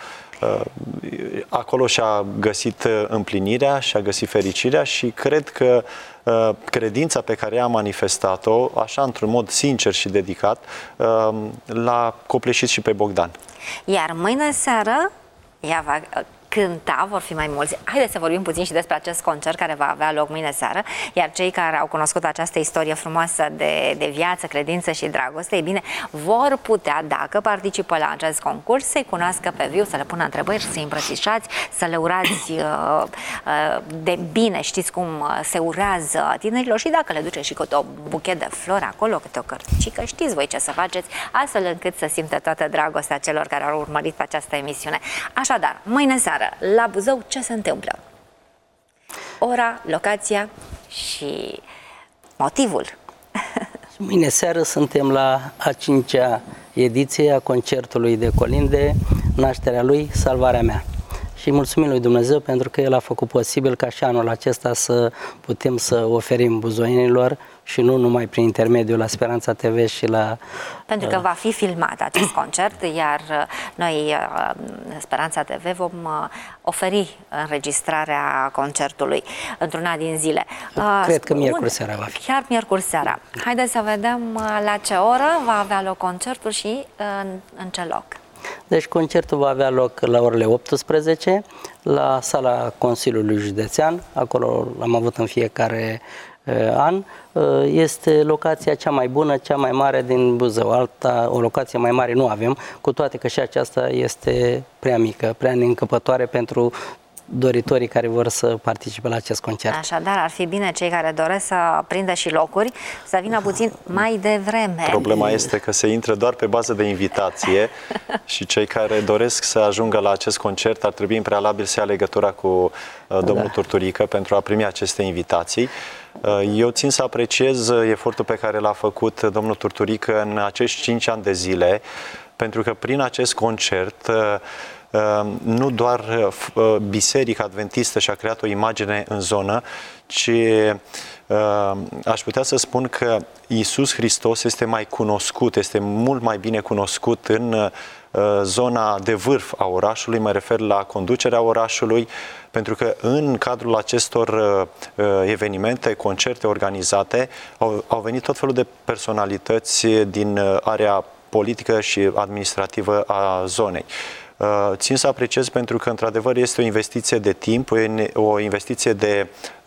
Acolo și-a găsit împlinirea, și-a găsit fericirea și cred că credința pe care ea a manifestat-o, așa într-un mod sincer și dedicat, l-a copleșit și pe Bogdan. Iar mâine seară ea va cânta, vor fi mai mulți. Haideți să vorbim puțin și despre acest concert care va avea loc mâine seară, iar cei care au cunoscut această istorie frumoasă de, de viață, credință și dragoste, e bine, vor putea, dacă participă la acest concurs, să-i cunoască pe viu, să le pună întrebări, să-i îmbrățișați, să le urați uh, uh, de bine, știți cum se urează tinerilor și dacă le duce și câte o buchet de flori acolo, câte o cărticică, știți voi ce să faceți, astfel încât să simtă toată dragostea celor care au urmărit această emisiune. Așadar, mâine seară la Buzău, ce se întâmplă? Ora, locația și motivul. Mâine seară suntem la a cincea ediție a concertului de colinde, Nașterea lui, Salvarea mea. Și mulțumim lui Dumnezeu pentru că El a făcut posibil ca și anul acesta să putem să oferim buzoienilor și nu numai prin intermediul la Speranța T V și la... Pentru că va fi filmat acest concert, iar noi, Speranța T V, vom oferi înregistrarea concertului într-una din zile. Cred că miercuri seara va fi. Chiar miercuri seara. Haideți să vedem la ce oră va avea loc concertul și în, în ce loc. Deci concertul va avea loc la orele optsprezece la sala Consiliului Județean, acolo l-am avut în fiecare uh, an. Uh, este locația cea mai bună, cea mai mare din Buzău. Alta, o locație mai mare nu avem, cu toate că și aceasta este prea mică, prea neîncăpătoare pentru doritorii care vor să participe la acest concert. Așadar, ar fi bine cei care doresc să prindă și locuri să vină puțin mai devreme. Problema este că se intră doar pe bază de invitație și cei care doresc să ajungă la acest concert ar trebui în prealabil să ia legătura cu uh, domnul da. Turturică pentru a primi aceste invitații. Uh, eu țin să apreciez efortul pe care l-a făcut domnul Turturică în acești cinci ani de zile, pentru că prin acest concert uh, nu doar Biserica Adventistă și-a creat o imagine în zonă, ci aș putea să spun că Iisus Hristos este mai cunoscut, este mult mai bine cunoscut în zona de vârf a orașului, mă refer la conducerea orașului, pentru că în cadrul acestor evenimente, concerte organizate, au, au venit tot felul de personalități din area politică și administrativă a zonei. Țin să apreciez pentru că, într-adevăr, este o investiție de timp, o investiție de,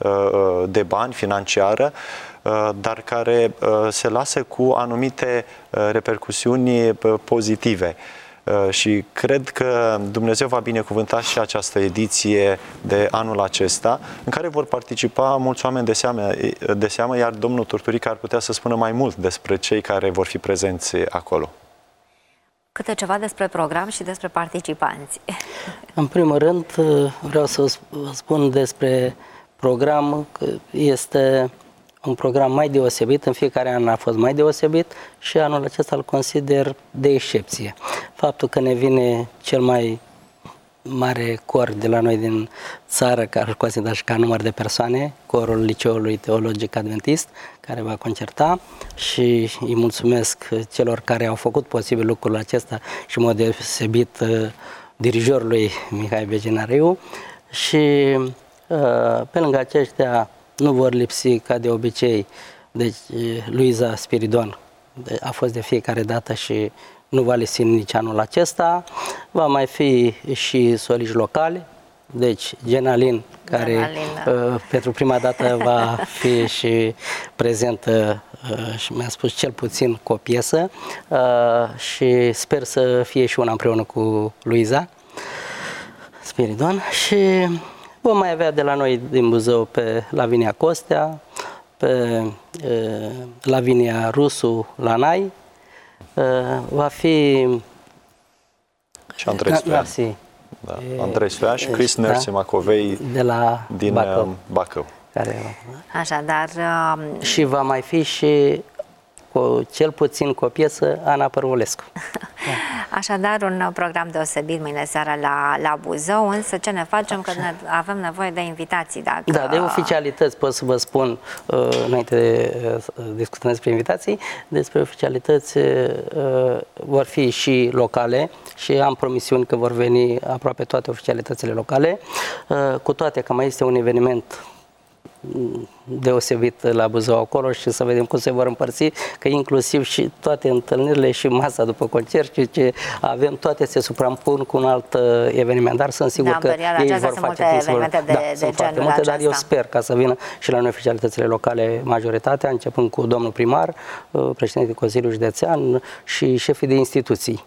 de bani financiară, dar care se lasă cu anumite repercusiuni pozitive. Și cred că Dumnezeu va binecuvânta și această ediție de anul acesta, în care vor participa mulți oameni de seamă, de seamă iar domnul Turturică ar putea să spună mai mult despre cei care vor fi prezenți acolo. Câte ceva despre program și despre participanți. În primul rând, vreau să spun despre program că este un program mai deosebit, în fiecare an a fost mai deosebit și anul acesta îl consider de excepție. Faptul că ne vine cel mai mare cor de la noi din țară, care îl consider și ca număr de persoane, corul Liceului Teologic Adventist, care va concerta, și îi mulțumesc celor care au făcut posibil lucrul acesta și în mod deosebit dirijorului Mihai Beginariu. Și pe lângă aceștia nu vor lipsi, ca de obicei, deci Luiza Spiridon a fost de fiecare dată și nu va lipsi nici anul acesta. Va mai fi și soliști locali, deci Genalin, care Genalin, uh, pentru prima dată va fi și prezentă uh, și mi-a spus cel puțin cu o piesă uh, și sper să fie și una împreună cu Luiza Spiridon. Și vom mai avea de la noi din Buzău pe Lavinia Costea, pe uh, Lavinia Rusu Lanai, uh, va fi și Andrei Stoian. Da. Andrei Stoian și Chris Nersi Macovei de la din Bacău. Bacău. Care... Așadar... Uh... Și va mai fi și cu, cel puțin cu o piesă, Ana Părvulescu. Așadar, un program deosebit mâine seara la, la Buzău, însă ce ne facem? Că ne, avem nevoie de invitații. Dacă... Da, de oficialități pot să vă spun, uh, înainte de uh, discutăm despre invitații, despre oficialități uh, vor fi și locale și am promisiuni că vor veni aproape toate oficialitățile locale, uh, cu toate că mai este un eveniment deosebit la Buzău acolo și să vedem cum se vor împărți, că inclusiv și toate întâlnirile și masa după concert și ce avem, toate se suprampun cu un alt eveniment, dar sunt sigur da, că ei vor face multe evenimente de, da, de sunt genul multe, acesta. Dar eu sper ca să vină și la noi oficialitățile locale majoritatea, începând cu domnul primar, președintele Consiliului Județean și șefii de instituții.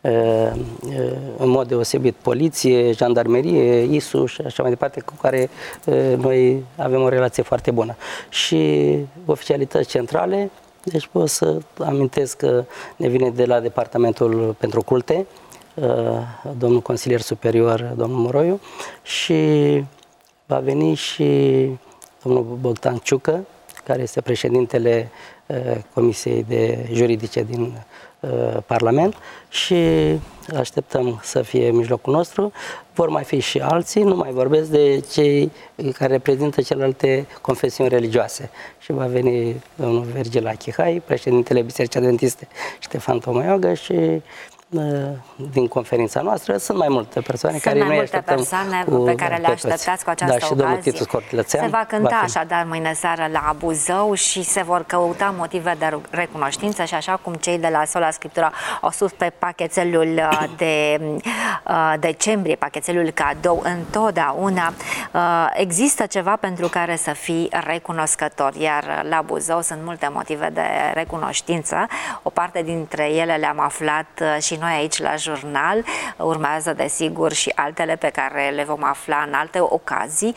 În mod deosebit poliție, jandarmerie, I S U și așa mai departe, cu care noi avem o relație foarte bună. Și oficialități centrale, deci pot să amintesc că ne vine de la Departamentul pentru Culte, domnul consilier superior, domnul Moroiu, și va veni și domnul Bogdan Ciucă, care este președintele Comisiei de Juridice din Parlament, și așteptăm să fie în mijlocul nostru. Vor mai fi și alții, nu mai vorbesc de cei care reprezintă celelalte confesiuni religioase. Și va veni domnul Virgil Achihai, președintele Bisericii Adventiste Ștefan Tomaioagă, și din conferința noastră sunt mai multe persoane sunt care mai noi multe persoane cu, pe care le așteptați cu această da, și ocazie. Se va cânta va așadar mâine seară la Buzău și se vor căuta motive de recunoștință și așa cum cei de la Sola Scriptura au sus pe pachetelul de uh, decembrie, pachetelul cadou, întotdeauna uh, există ceva pentru care să fii recunoscător, iar la Buzău sunt multe motive de recunoștință. O parte dintre ele le-am aflat și noi aici la jurnal, urmează desigur și altele pe care le vom afla în alte ocazii.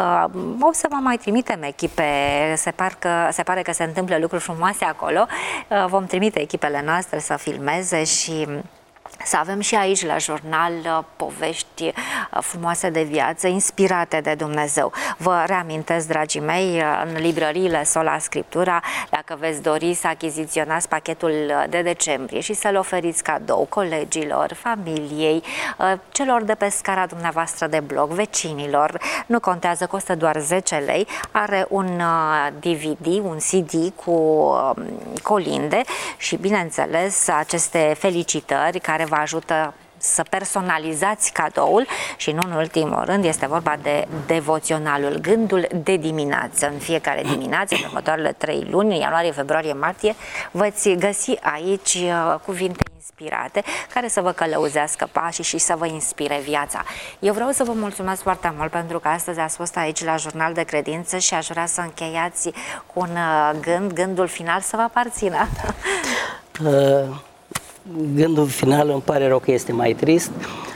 O să vă mai trimitem echipe, se, par că, se pare că se întâmplă lucruri frumoase acolo, vom trimite echipele noastre să filmeze și să avem și aici la jurnal povești frumoase de viață, inspirate de Dumnezeu. Vă reamintesc, dragii mei, în librăriile Sola Scriptura, dacă veți dori să achiziționați pachetul de decembrie și să-l oferiți cadou colegilor, familiei, celor de pe scara dumneavoastră de bloc, vecinilor, nu contează, costă doar zece lei, are un D V D, un C D cu colinde și, bineînțeles, aceste felicitări care vă ajută să personalizați cadoul și, nu în ultimul rând, este vorba de devoționalul, gândul de dimineață. În fiecare dimineață, în următoarele trei luni, ianuarie, februarie, martie, veți găsi aici cuvinte inspirate care să vă călăuzească pașii și să vă inspire viața. Eu vreau să vă mulțumesc foarte mult pentru că astăzi ați fost aici la Jurnal de Credință și aș vrea să încheiați cu un gând, gândul final să vă aparțină. Uh... Gândul final, îmi pare rău că este mai trist,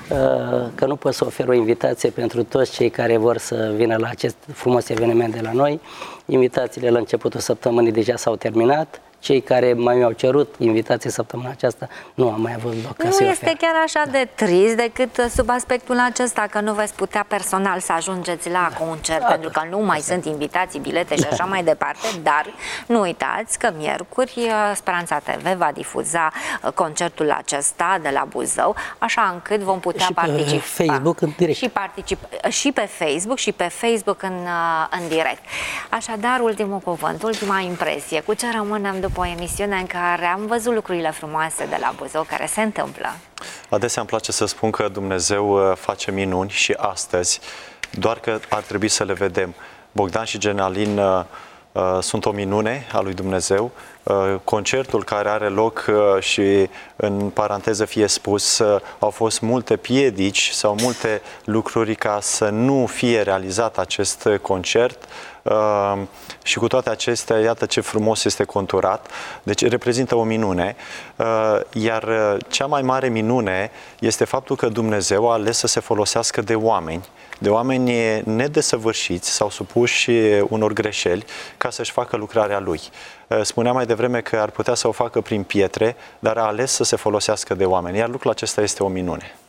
că nu pot să ofer o invitație pentru toți cei care vor să vină la acest frumos eveniment de la noi. Invitațiile la începutul săptămânii deja s-au terminat. Cei care mai mi-au cerut invitații săptămâna aceasta nu am mai avut loc. Nu este chiar așa de trist decât sub aspectul acesta că nu veți putea personal să ajungeți la concert, da, pentru că nu mai da. sunt invitații, bilete și da. așa mai departe, dar nu uitați că miercuri Speranța T V va difuza concertul acesta de la Buzău, așa încât vom putea și participa. Pe Facebook în direct. Și, particip, și pe Facebook și pe Facebook în, în direct. Așadar, ultimul cuvânt, ultima impresie, cu ce rămânem după o emisiune în care am văzut lucrurile frumoase de la Buzău care se întâmplă? Adesea îmi place să spun că Dumnezeu face minuni și astăzi, doar că ar trebui să le vedem. Bogdan și Genalin uh, uh, sunt o minune a lui Dumnezeu. Uh, concertul care are loc uh, și, în paranteză fie spus, uh, au fost multe piedici sau multe lucruri ca să nu fie realizat acest concert. Uh, și cu toate acestea, iată ce frumos este conturat, deci reprezintă o minune, uh, iar cea mai mare minune este faptul că Dumnezeu a ales să se folosească de oameni, de oameni nedesăvârșiți sau supuși unor greșeli ca să-și facă lucrarea Lui. Uh, spuneam mai devreme că ar putea să o facă prin pietre, dar a ales să se folosească de oameni, iar lucrul acesta este o minune.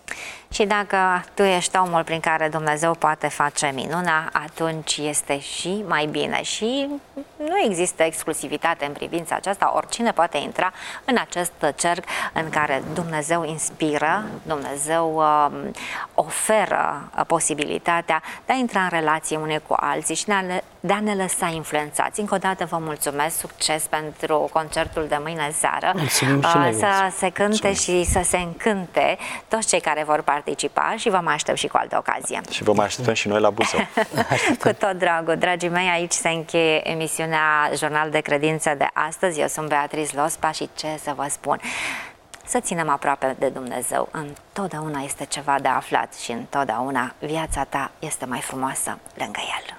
Și dacă tu ești omul prin care Dumnezeu poate face minuna, atunci este și mai bine. Și nu există exclusivitate în privința aceasta, oricine poate intra în acest cerc în care Dumnezeu inspiră, Dumnezeu uh, oferă posibilitatea de a intra în relație unei cu alții și de a, ne, de a ne lăsa influențați. Încă o dată vă mulțumesc, succes pentru concertul de mâine seară. Mulțumim și uh, noi. Să se cânte și să se încânte toți cei care vor participa și vă mai aștept și cu altă ocazie. Și vă mai așteptăm și noi la Buzău. Cu tot dragul. Dragii mei, aici se încheie emisiunea Jurnal de Credință de astăzi. Eu sunt Beatrice Lospa și ce să vă spun? Să ținem aproape de Dumnezeu. Întotdeauna este ceva de aflat și întotdeauna viața ta este mai frumoasă lângă El.